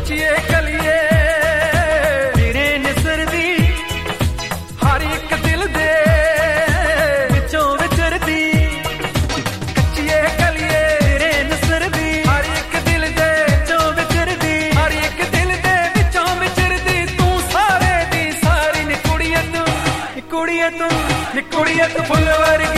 ਕੱਚੀਏ ਕਲੀਏ ਤੇਰੇ ਨਿਸਰਦੀ ਹਰ ਇੱਕ ਦਿਲ ਦੇ ਵਿੱਚੋਂ ਵਿਚਰਦੀ ਕੱਚੀਏ ਕਲੀਏ ਤੇਰੇ ਨਿਸਰਦੀ ਹਰ ਇੱਕ ਦਿਲ ਦੇ ਵਿੱਚੋਂ ਵਿਚਰਦੀ ਹਰ ਇੱਕ ਦਿਲ ਦੇ ਵਿੱਚੋਂ ਵਿਚਰਦੀ ਤੂੰ ਸਾਰੇ ਦੀ ਸਾਰੀ ਨੀ ਕੁੜੀਏ ਤੂੰ ਨੀ ਕੁੜੀਏ ਤੂੰ ਫੁੱਲ ਵਰਗੀ